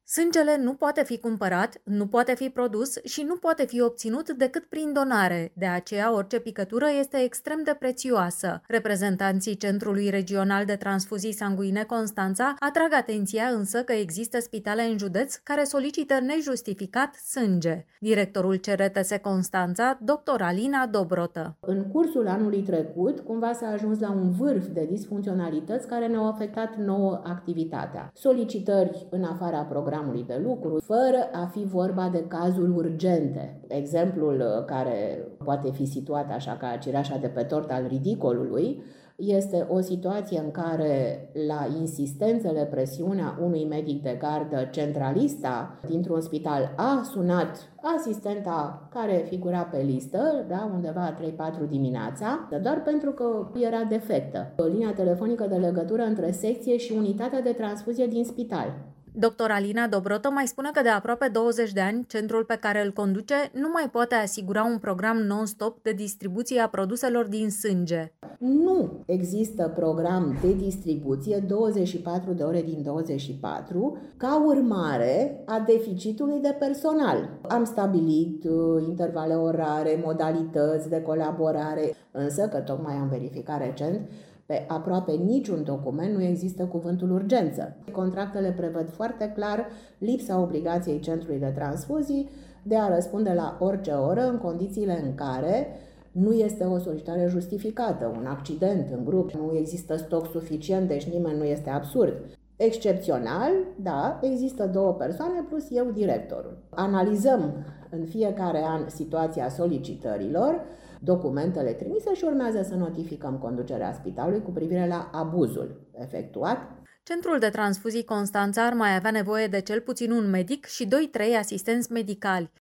Sângele nu poate fi cumpărat, nu poate fi produs și nu poate fi obținut decât prin donare. De aceea, orice picătură este extrem de prețioasă. Reprezentanții Centrului Regional de Transfuzii Sanguine Constanța atrag atenția însă că există spitale în județ care solicită nejustificat sânge. Directorul CRTS Constanța, dr. Alina Dobrotă. În cursul anului trecut, cumva s-a ajuns la un vârf de disfuncționalități care ne-au afectat nouă activitatea. Solicitări în afara programului de lucru, fără a fi vorba de cazuri urgente. Exemplul care poate fi situat așa ca cireașa de pe tort al ridicolului este o situație în care, la insistențele, presiunea unui medic de gardă, centralista dintr-un spital a sunat asistenta care figura pe listă, undeva 3-4 dimineața, doar pentru că era defectă. Linia telefonică de legătură între secție și unitatea de transfuzie din spital. Dr. Alina Dobrotă mai spune că de aproape 20 de ani, centrul pe care îl conduce nu mai poate asigura un program non-stop de distribuție a produselor din sânge. Nu există program de distribuție 24 de ore din 24 ca urmare a deficitului de personal. Am stabilit intervale orare, modalități de colaborare, însă că tocmai am verificat recent, pe aproape niciun document nu există cuvântul urgență. Contractele prevăd foarte clar lipsa obligației centrului de transfuzii de a răspunde la orice oră în condițiile în care nu este o solicitare justificată, un accident în grup, nu există stoc suficient, deci nimeni nu este absurd. Excepțional, da, există 2 persoane plus eu, directorul. Analizăm în fiecare an situația solicitărilor, documentele trimise și urmează să notificăm conducerea spitalului cu privire la abuzul efectuat. Centrul de transfuzii Constanța ar mai avea nevoie de cel puțin un medic și 2-3 asistenți medicali.